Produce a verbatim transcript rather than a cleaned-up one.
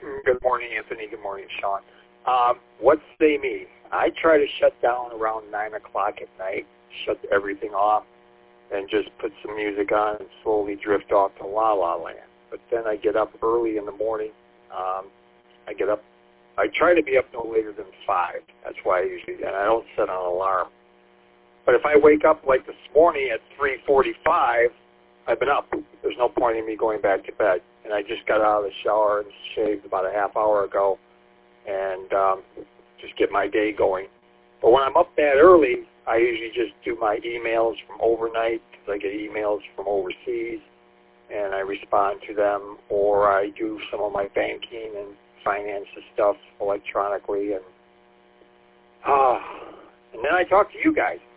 Good morning, Anthony. Good morning, Sean. Um, what say me? I try to shut down around nine o'clock at night, shut everything off, and just put some music on and slowly drift off to La La Land. But then I get up early in the morning. Um, I get up. I try to be up no later than five. That's why I usually, and I don't set an alarm. But if I wake up like this morning at three forty-five, I've been up. There's no point in me going back to bed. And I just got out of the shower and shaved about a half hour ago and um, just get my day going. But when I'm up that early, I usually just do my emails from overnight because I get emails from overseas and I respond to them, or I do some of my banking and finance stuff electronically. And, uh, and then I talk to you guys.